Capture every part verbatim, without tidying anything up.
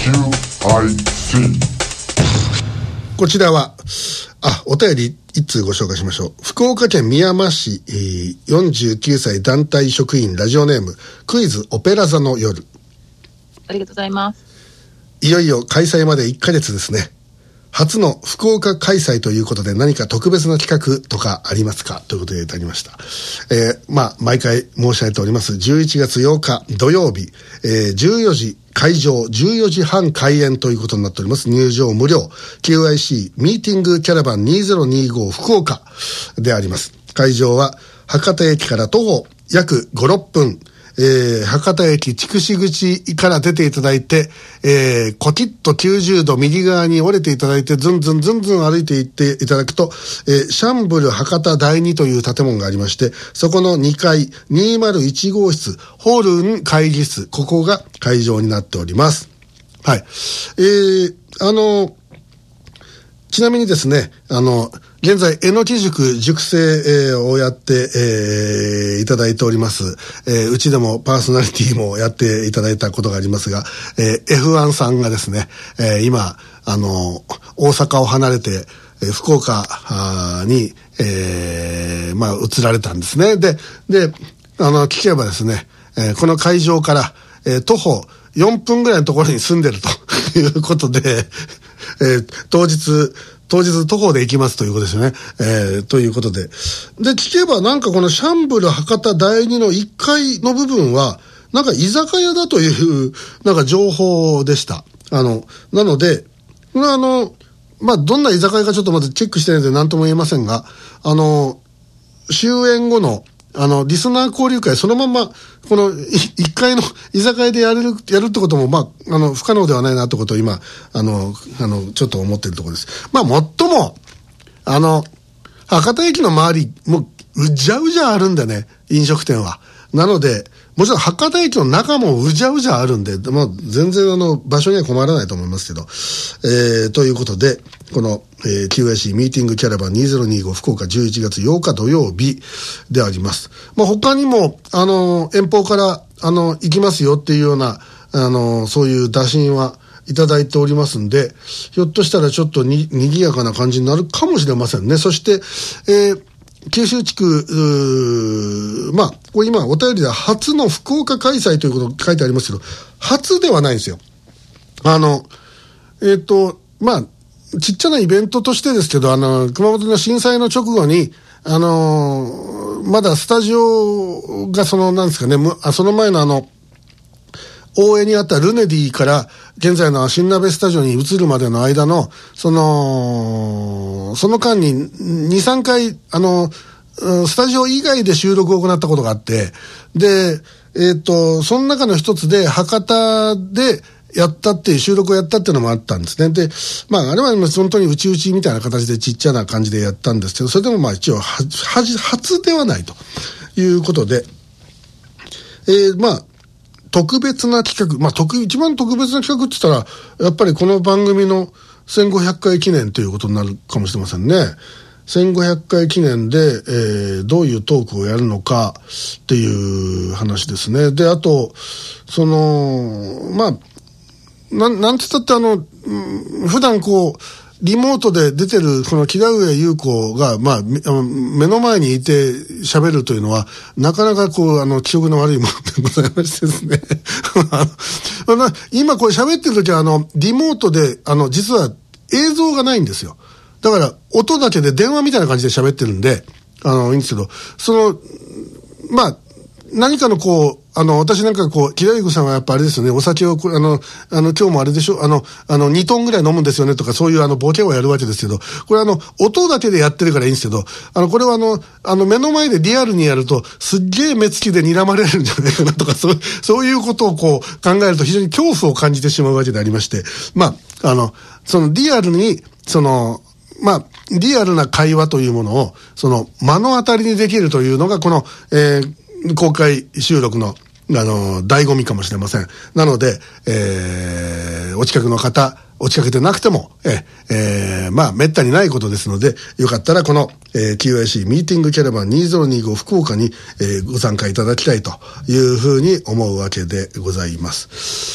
キューアイシー。 こちらはあお便り一通ご紹介しましょう。福岡県みやま市、えー、よんじゅうきゅうさい団体職員、ラジオネームクイズオペラ座の夜。 ありがとうございます。 いよいよ開催までいっかげつですね。初の福岡開催ということで何か特別な企画とかありますかということでいただきました。えー、まあ毎回申し上げておりますじゅういちがつようか土曜日、えー、じゅうよじ会場、じゅうよじはん開演ということになっております。入場無料 キューアイシー ミーティングキャラバンにせんにじゅうご福岡であります。会場は博多駅から徒歩約ご、ろっぷん、えー、博多駅筑紫口から出ていただいて、えー、コキッときゅうじゅうど右側に折れていただいて、ずんずんずんずん歩いていっていただくと、えー、シャンブル博多だいにという建物がありまして、そこのにかいにまるいちごうしつホールン会議室、ここが会場になっております。はい。えー、あの、ちなみにですね、あの、現在、えのき塾塾生、えー、をやって、えー、いただいております。えー、うちでもパーソナリティもやっていただいたことがありますが、えー、エフワン さんがですね、えー、今、あの、大阪を離れて、えー、福岡に、えー、まあ、移られたんですね。で、で、あの、聞けばですね、えー、この会場から、えー、徒歩よんぷんぐらいのところに住んでるということで、えー、当日、当日徒歩で行きますということですよね。えー、ということで。で、聞けばなんかこのシャンブル博多だいにのいっかいの部分は、なんか居酒屋だという、なんか情報でした。あの、なので、あの、まあ、どんな居酒屋かちょっとまずチェックしてないので何とも言えませんが、あの、終演後の、あの、リスナー交流会、そのまま、この、いっかいの居酒屋でやれる、やるってことも、まあ、あの、不可能ではないなってことを今、あの、あの、ちょっと思ってるところです。まあ、もっとも、あの、博多駅の周り、もう、うじゃうじゃあるんでね、飲食店は。なので、もちろん博多駅の中もうじゃうじゃあるんで、まあ、全然あの、場所には困らないと思いますけど、えー、ということで、この、えー、キューアイシー ミーティングキャラバンにせんにじゅうご福岡じゅういちがつようか土曜日であります。まあ、他にも、あの、遠方から、あの、行きますよっていうような、あの、そういう打診はいただいておりますんで、ひょっとしたらちょっとに、賑やかな感じになるかもしれませんね。そして、えー、九州地区、まあ、これ今お便りでは初の福岡開催ということ書いてありますけど、初ではないんですよ。あの、えっと、まあ、ちっちゃなイベントとしてですけど、あの、熊本の震災の直後に、あの、まだスタジオがその、なんですかね、その前のあの、大江にあったルネディから現在の新鍋スタジオに移るまでの間の、その、その間にに、さんかい、あの、スタジオ以外で収録を行ったことがあって、で、えっと、その中の一つで博多でやったっていう収録をやったっていうのもあったんですね。で、まあ、あれは本当に内々みたいな形でちっちゃな感じでやったんですけど、それでもまあ一応、は、はじ、初ではないということで、えー、まあ、特別な企画、まあ、特、一番特別な企画って言ったら、やっぱりこの番組のせんごひゃっかい記念ということになるかもしれませんね。せんごひゃっかい記念で、えー、どういうトークをやるのかっていう話ですね。で、あと、その、まあ、なん、なんて言ったってあの、普段こう、リモートで出てるこの木田上優子が、まあ、目の前にいて喋るというのは、なかなかこう、あの、記憶の悪いものでございましてですね。今これ喋ってる時は、あの、リモートで、あの、実は映像がないんですよ。だから、音だけで電話みたいな感じで喋ってるんで、あの、いいんですけど、その、まあ、何かのこう、あの、私なんかこう、木田優子さんはやっぱあれですよね、お酒を、あの、あの、今日もあれでしょ、あの、あの、にトンぐらい飲むんですよねとか、そういうあの、ボケをやるわけですけど、これあの、音だけでやってるからいいんですけど、あの、これはあの、あの、目の前でリアルにやると、すっげえ目つきで睨まれるんじゃないかなとか、そう、そういうことをこう、考えると非常に恐怖を感じてしまうわけでありまして、まあ、あの、そのリアルに、その、まあ、リアルな会話というものを、その、目の当たりにできるというのが、この、えー、公開収録の、あの、醍醐味かもしれません。なので、えー、お近くの方、お近くでなくても、えー、えー、まあ、滅多にないことですので、よかったらこの、 えー、キューアイシー ミーティングキャラバンにせんにじゅうご福岡に、えー、ご参加いただきたいというふうに思うわけでございます。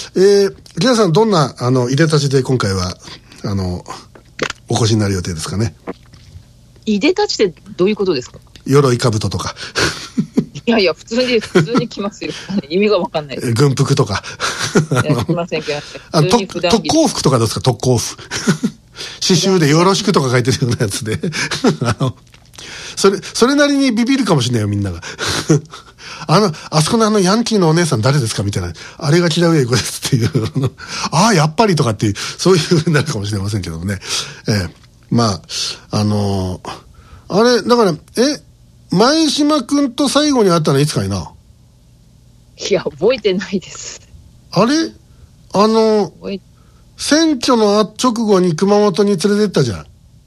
えー、皆さんどんなあの入れたちで今回はあのお越しになる予定ですかね。 いでたちってどういうことですか？ 鎧兜とかいやいや普通に普通に来ますよ意味が分かんないです。 軍服とかいや来ませんけどあの特攻服とかどうですか？特攻服刺繍でよろしくとか書いてるようなやつであのそれそれなりにビビるかもしれないよみんながあのあそこのあのヤンキーのお姉さん誰ですかみたいな、あれが木田上子ですっていうああやっぱりとかっていうそういう風になるかもしれませんけどもね。えー、まああのー、あれだからえ前島くんと最後に会ったのいつかいな。 いや覚えてないです。 あれあのー、選挙の直後に熊本に連れてったじゃん。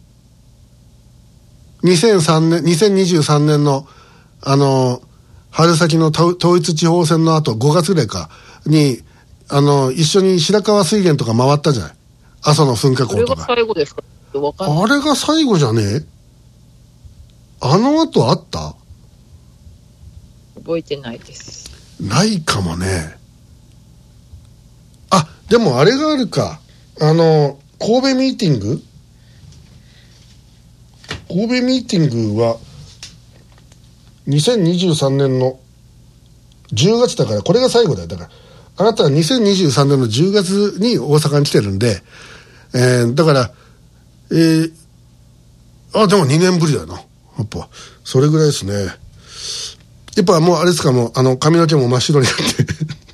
にせんさんねんにせんにじゅうさんねんのあの春先の統一地方選の後ごがつぐらいかにあの一緒に白川水源とか回ったじゃない。阿蘇の噴火口とか。 あれが最後ですか？わかんない。 あれが最後じゃねえ？あの後あった？ 覚えてないです。 ないかもね。あ、でもあれがあるか。あの神戸ミーティング神戸ミーティングはにせんにじゅうさんねんのじゅうがつだから、これが最後だよ。だからあなたはにせんにじゅうさんねんのじゅうがつに大阪に来てるんで、えー、だからえー、あでもにねんぶりだよな。やっぱそれぐらいですね。やっぱもうあれですか、もうあの髪の毛も真っ白になって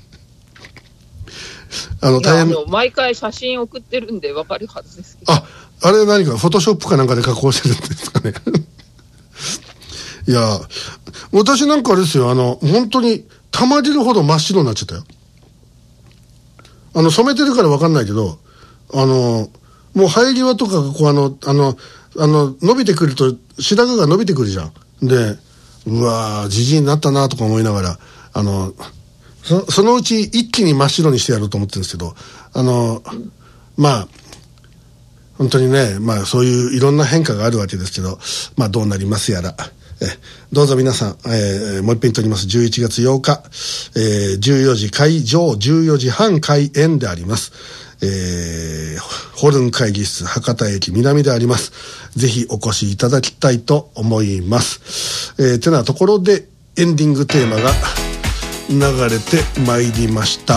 あの大変。 毎回写真送ってるんで分かるはずですけど。 あ、あれ何かフォトショップかなんかで加工してるんですかねいや私なんかあれですよ、あの本当にたまげるほど真っ白になっちゃったよ。あの染めてるから分かんないけど、あのもう生え際とかがこうあのあのあの伸びてくると白髪が伸びてくるじゃん。でうわーじじいになったなとか思いながら、あの そ, そのうち一気に真っ白にしてやろうと思ってるんですけど、あのまあ本当にね、まあそういういろんな変化があるわけですけど、まあどうなりますやら。えどうぞ皆さん、えー、もう一遍とります。じゅういちがつようか、えー、じゅうよじ開場、じゅうよじはん開演であります。えー、ホルン会議室博多駅南であります。ぜひお越しいただきたいと思います。えー、てなところでエンディングテーマが流れてまいりました。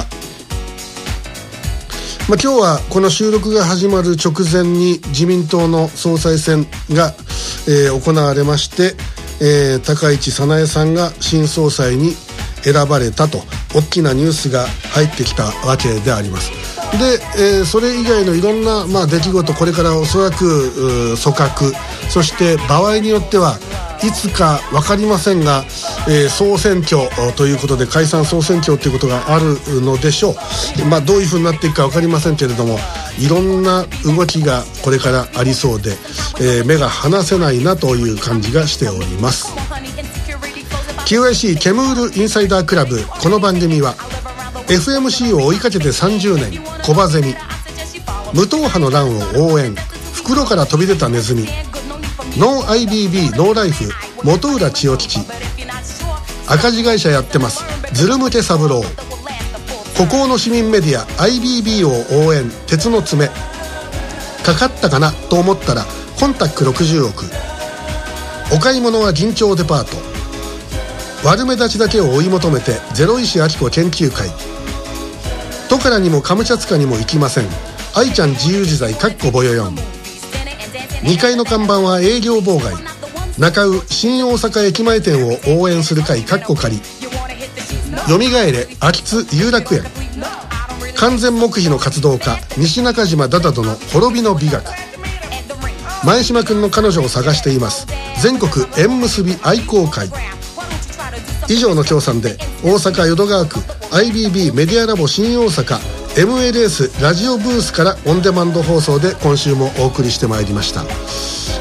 まあ、今日はこの収録が始まる直前に自民党の総裁選が、えー、行われまして、えー、高市早苗さんが新総裁に選ばれたと大きなニュースが入ってきたわけであります。で、えー、それ以外のいろんな、まあ、出来事、これからおそらく組閣、そして場合によってはいつか分かりませんが、えー、総選挙ということで解散総選挙ということがあるのでしょう。まあ、どういうふうになっていくか分かりませんけれども、いろんな動きがこれからありそうで、えー、目が離せないなという感じがしております。 キューアイシー ケムールインサイダークラブ、この番組は エフエムシー を追いかけてさんじゅうねん、コバゼミ、無党派の乱を応援、袋から飛び出たネズミ、ノー アイビービー ノーライフ元浦千代吉、赤字会社やってますズルムケ三郎、孤高の市民メディア アイビービー を応援、鉄の爪、かかったかなと思ったらコンタックろくじゅうおく、お買い物は銀町デパート、悪目立ちだけを追い求めてゼロ石明子研究会、トカラにもカムチャツカにも行きません愛ちゃん自由自在かっこぼよよん、にかいの看板は営業妨害、中尾新大阪駅前店を応援する会かっこ仮、よみがえれ秋津有楽園、完全黙秘の活動家西中島ダダドの滅びの美学、前島くんの彼女を探しています全国縁結び愛好会。以上の協賛で大阪淀川区 アイビービー メディアラボ新大阪 エムエルエス ラジオブースからオンデマンド放送で今週もお送りしてまいりました。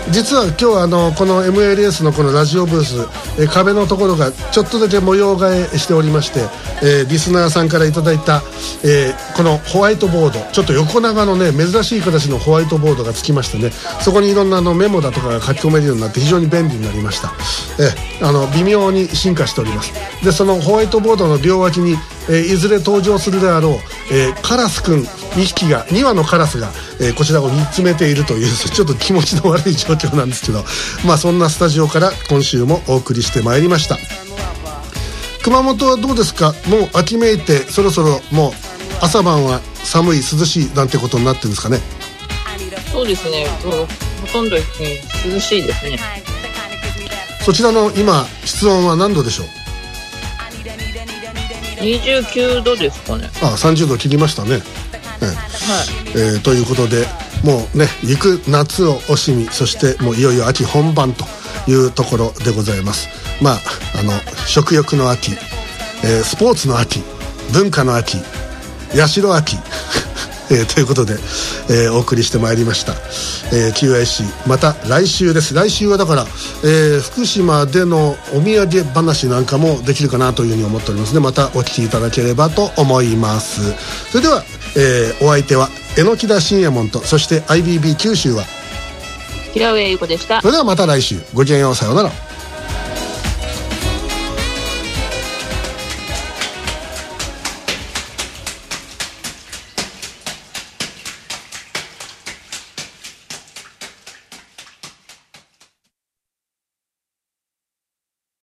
実は今日あのこの エムエルエス のこのラジオブース、えー、壁のところがちょっとだけ模様替えしておりまして、えー、リスナーさんからいただいた、えー、このホワイトボード、ちょっと横長のね珍しい形のホワイトボードがつきましてね、そこにいろんなあのメモだとかが書き込めるようになって非常に便利になりました。えー、あの微妙に進化しております。でそのホワイトボードの両脇に、えー、いずれ登場するであろう、えー、カラスくんにひきがにわのカラスが、えー、こちらを見つめているというちょっと気持ちの悪い状況なんですけど、まあそんなスタジオから今週もお送りしてまいりました。熊本はどうですか？もう秋めいてそろそろもう朝晩は寒い涼しいなんてことになってるんですかね？ そうですね、ほとんど、ね、涼しいですね。 そちらの今室温は何度でしょう？ にじゅうきゅうどですかね。 ああさんじゅうど切りましたね、えーはいえー、ということでもうね行く夏を惜しみ、そしてもういよいよ秋本番というところでございます。まああの食欲の秋、えー、スポーツの秋、文化の秋、八代秋えー、ということで、えー、お送りしてまいりました、えー、キューアイシー また来週です。来週はだから、えー、福島でのお土産話なんかもできるかなというふうに思っておりますので、またお聞きいただければと思います。それでは、えー、お相手は榎田信也門と、そして アイビービー 九州は平上優子でした。 それではまた来週、ごきげんよう、さようなら。